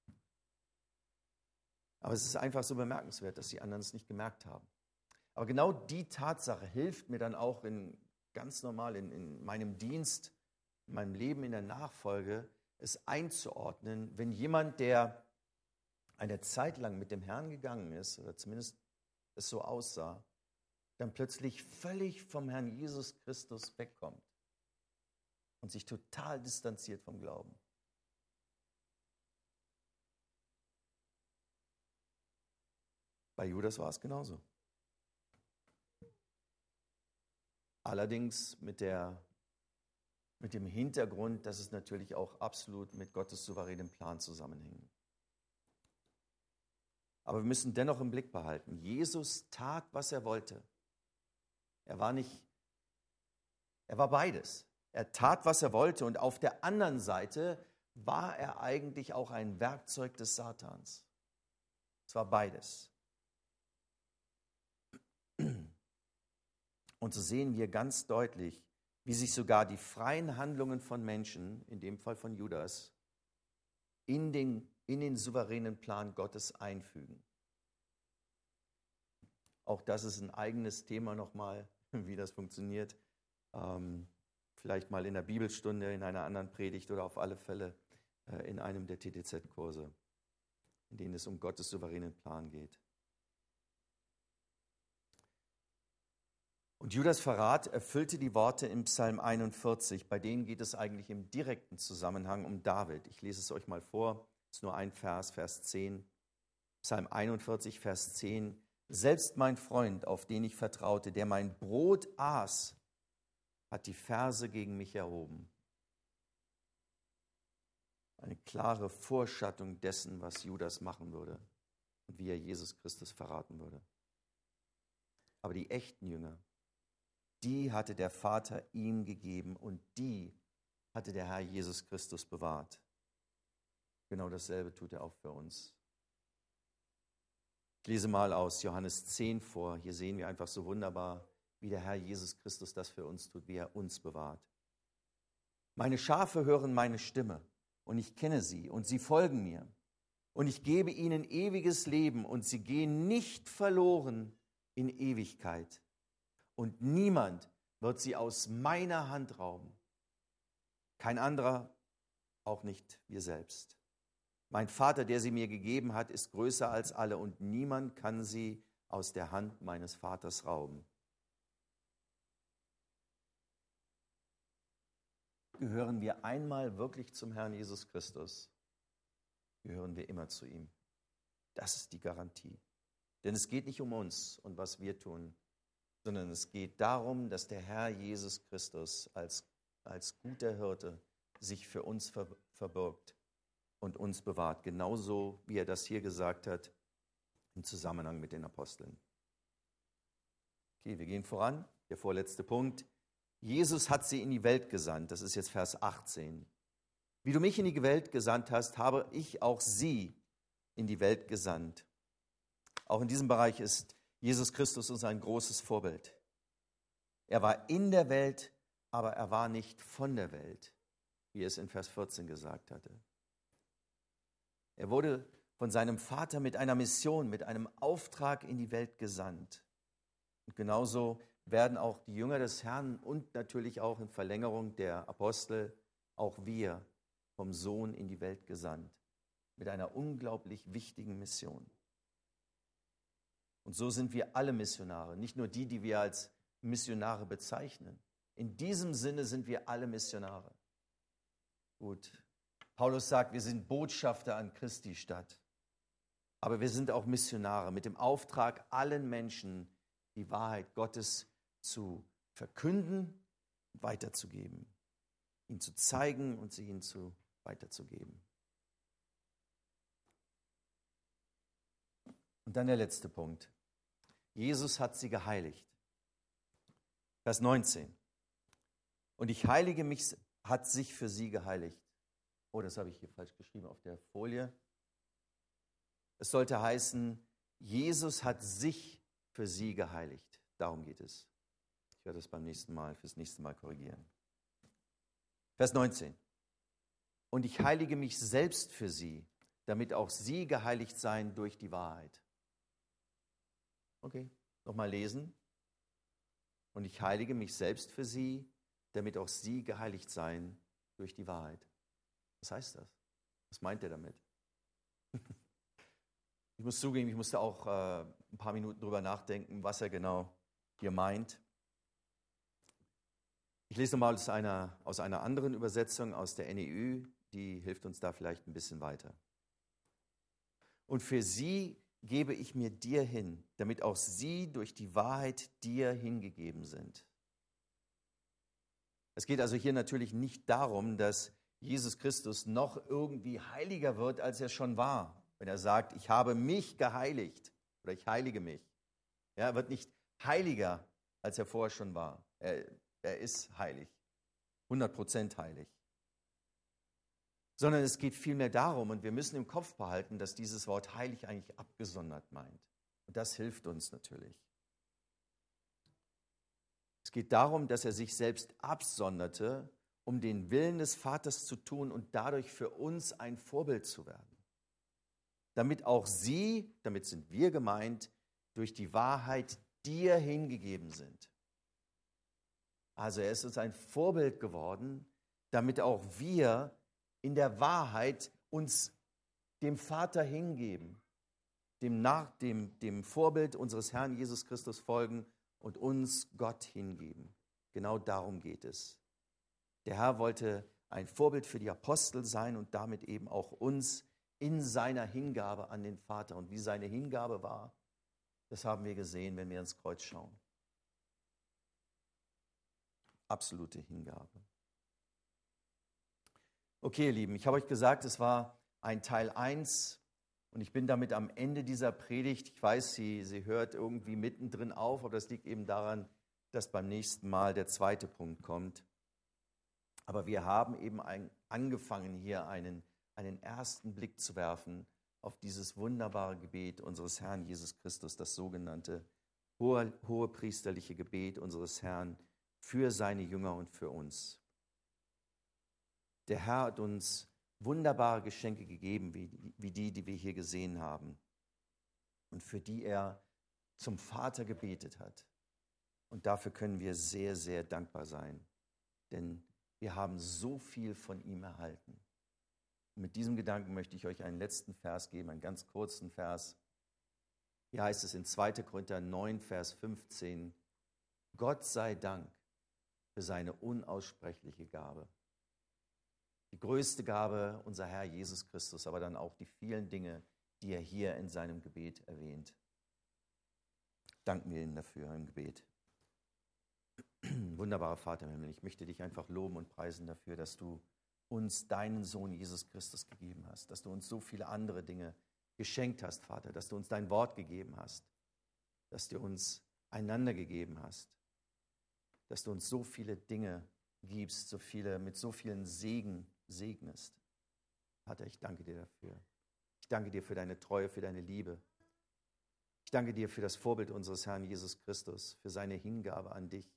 Aber es ist einfach so bemerkenswert, dass die anderen es nicht gemerkt haben. Aber genau die Tatsache hilft mir dann auch in, ganz normal in, in meinem Dienst, in meinem Leben in der Nachfolge, es einzuordnen, wenn jemand, der eine Zeit lang mit dem Herrn gegangen ist, oder zumindest es so aussah, dann plötzlich völlig vom Herrn Jesus Christus wegkommt und sich total distanziert vom Glauben. Bei Judas war es genauso. Allerdings mit, der, mit dem Hintergrund, dass es natürlich auch absolut mit Gottes souveränem Plan zusammenhängt. Aber wir müssen dennoch im Blick behalten, Jesus tat, was er wollte. Er war nicht, er war beides. Er tat, was er wollte, und auf der anderen Seite war er eigentlich auch ein Werkzeug des Satans. Es war beides. Und so sehen wir ganz deutlich, wie sich sogar die freien Handlungen von Menschen, in dem Fall von Judas, in den, in den souveränen Plan Gottes einfügen. Auch das ist ein eigenes Thema nochmal, wie das funktioniert. Ähm, vielleicht mal in der Bibelstunde, in einer anderen Predigt oder auf alle Fälle äh, in einem der T D Z-Kurse, in denen es um Gottes souveränen Plan geht. Und Judas Verrat erfüllte die Worte im Psalm einundvierzig, bei denen geht es eigentlich im direkten Zusammenhang um David. Ich lese es euch mal vor, es ist nur ein Vers, Vers zehn. Psalm einundvierzig, Vers zehn. Selbst mein Freund, auf den ich vertraute, der mein Brot aß, hat die Verse gegen mich erhoben. Eine klare Vorschattung dessen, was Judas machen würde und wie er Jesus Christus verraten würde. Aber die echten Jünger, die hatte der Vater ihm gegeben und die hatte der Herr Jesus Christus bewahrt. Genau dasselbe tut er auch für uns. Ich lese mal aus Johannes zehn vor. Hier sehen wir einfach so wunderbar, wie der Herr Jesus Christus das für uns tut, wie er uns bewahrt. Meine Schafe hören meine Stimme und ich kenne sie und sie folgen mir. Und ich gebe ihnen ewiges Leben und sie gehen nicht verloren in Ewigkeit. Und niemand wird sie aus meiner Hand rauben. Kein anderer, auch nicht wir selbst. Mein Vater, der sie mir gegeben hat, ist größer als alle und niemand kann sie aus der Hand meines Vaters rauben. Gehören wir einmal wirklich zum Herrn Jesus Christus, gehören wir immer zu ihm. Das ist die Garantie. Denn es geht nicht um uns und was wir tun, sondern es geht darum, dass der Herr Jesus Christus als, als guter Hirte sich für uns ver, verbirgt und uns bewahrt, genauso wie er das hier gesagt hat im Zusammenhang mit den Aposteln. Okay, wir gehen voran. Der vorletzte Punkt. Jesus hat sie in die Welt gesandt. Das ist jetzt Vers achtzehn. Wie du mich in die Welt gesandt hast, habe ich auch sie in die Welt gesandt. Auch in diesem Bereich ist Jesus Christus uns ein großes Vorbild. Er war in der Welt, aber er war nicht von der Welt, wie er es in Vers vierzehn gesagt hatte. Er wurde von seinem Vater mit einer Mission, mit einem Auftrag in die Welt gesandt. Und genauso werden auch die Jünger des Herrn und natürlich auch in Verlängerung der Apostel, auch wir vom Sohn in die Welt gesandt, mit einer unglaublich wichtigen Mission. Und so sind wir alle Missionare, nicht nur die, die wir als Missionare bezeichnen. In diesem Sinne sind wir alle Missionare. Gut, Paulus sagt, wir sind Botschafter an Christi Stadt. Aber wir sind auch Missionare mit dem Auftrag, allen Menschen die Wahrheit Gottes zu verkünden und weiterzugeben. Ihnen zu zeigen und sie ihnen zu, weiterzugeben. Und dann der letzte Punkt. Jesus hat sie geheiligt. Vers neunzehn. Und ich heilige mich, hat sich für sie geheiligt. Oh, das habe ich hier falsch geschrieben auf der Folie. Es sollte heißen, Jesus hat sich für sie geheiligt. Darum geht es. Ich werde das beim nächsten Mal, fürs nächste Mal korrigieren. Vers neunzehn. Und ich heilige mich selbst für sie, damit auch sie geheiligt seien durch die Wahrheit. Okay, nochmal lesen. Und ich heilige mich selbst für sie, damit auch sie geheiligt seien durch die Wahrheit. Was heißt das? Was meint er damit? Ich muss zugeben, ich musste auch äh, ein paar Minuten drüber nachdenken, was er genau hier meint. Ich lese nochmal aus einer, aus einer anderen Übersetzung, aus der N E Ü, die hilft uns da vielleicht ein bisschen weiter. Und für sie gebe ich mir dir hin, damit auch sie durch die Wahrheit dir hingegeben sind. Es geht also hier natürlich nicht darum, dass Jesus Christus noch irgendwie heiliger wird, als er schon war. Wenn er sagt, ich habe mich geheiligt oder ich heilige mich. Ja, er wird nicht heiliger, als er vorher schon war. Er, er ist heilig, hundert Prozent heilig. Sondern es geht vielmehr darum, und wir müssen im Kopf behalten, dass dieses Wort heilig eigentlich abgesondert meint. Und das hilft uns natürlich. Es geht darum, dass er sich selbst absonderte, um den Willen des Vaters zu tun und dadurch für uns ein Vorbild zu werden. Damit auch sie, damit sind wir gemeint, durch die Wahrheit dir hingegeben sind. Also er ist uns ein Vorbild geworden, damit auch wir in der Wahrheit uns dem Vater hingeben, dem, nach, dem, dem Vorbild unseres Herrn Jesus Christus folgen und uns Gott hingeben. Genau darum geht es. Der Herr wollte ein Vorbild für die Apostel sein und damit eben auch uns in seiner Hingabe an den Vater. Und wie seine Hingabe war, das haben wir gesehen, wenn wir ins Kreuz schauen. Absolute Hingabe. Okay, ihr Lieben, ich habe euch gesagt, es war ein Teil eins und ich bin damit am Ende dieser Predigt. Ich weiß, sie, sie hört irgendwie mittendrin auf, aber das liegt eben daran, dass beim nächsten Mal der zweite Punkt kommt. Aber wir haben eben ein, angefangen, hier einen, einen ersten Blick zu werfen auf dieses wunderbare Gebet unseres Herrn Jesus Christus, das sogenannte hohe, hohe priesterliche Gebet unseres Herrn für seine Jünger und für uns. Der Herr hat uns wunderbare Geschenke gegeben, wie, wie die, die wir hier gesehen haben und für die er zum Vater gebetet hat. Und dafür können wir sehr, sehr dankbar sein, denn wir haben so viel von ihm erhalten. Und mit diesem Gedanken möchte ich euch einen letzten Vers geben, einen ganz kurzen Vers. Hier heißt es in zweiter Korinther neun, Vers fünfzehn, Gott sei Dank für seine unaussprechliche Gabe. Die größte Gabe, unser Herr Jesus Christus, aber dann auch die vielen Dinge, die er hier in seinem Gebet erwähnt. Danken wir ihm dafür im Gebet. Wunderbarer Vater im Himmel, ich möchte dich einfach loben und preisen dafür, dass du uns deinen Sohn Jesus Christus gegeben hast, dass du uns so viele andere Dinge geschenkt hast, Vater, dass du uns dein Wort gegeben hast, dass du uns einander gegeben hast, dass du uns so viele Dinge gibst, so viele, mit so vielen Segen segnest. Vater, ich danke dir dafür. Ich danke dir für deine Treue, für deine Liebe. Ich danke dir für das Vorbild unseres Herrn Jesus Christus, für seine Hingabe an dich,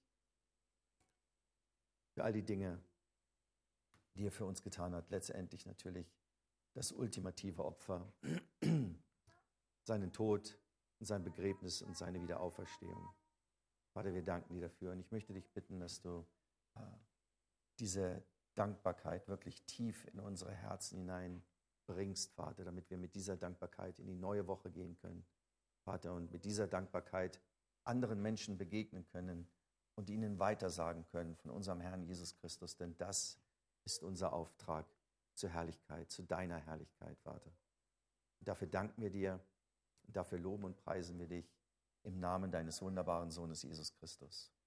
für all die Dinge, die er für uns getan hat. Letztendlich natürlich das ultimative Opfer, seinen Tod, sein Begräbnis und seine Wiederauferstehung. Vater, wir danken dir dafür und ich möchte dich bitten, dass du äh, diese Dankbarkeit wirklich tief in unsere Herzen hineinbringst, Vater, damit wir mit dieser Dankbarkeit in die neue Woche gehen können, Vater, und mit dieser Dankbarkeit anderen Menschen begegnen können und ihnen weitersagen können von unserem Herrn Jesus Christus, denn das ist unser Auftrag zur Herrlichkeit, zu deiner Herrlichkeit, Vater. Und dafür danken wir dir und dafür loben und preisen wir dich im Namen deines wunderbaren Sohnes Jesus Christus.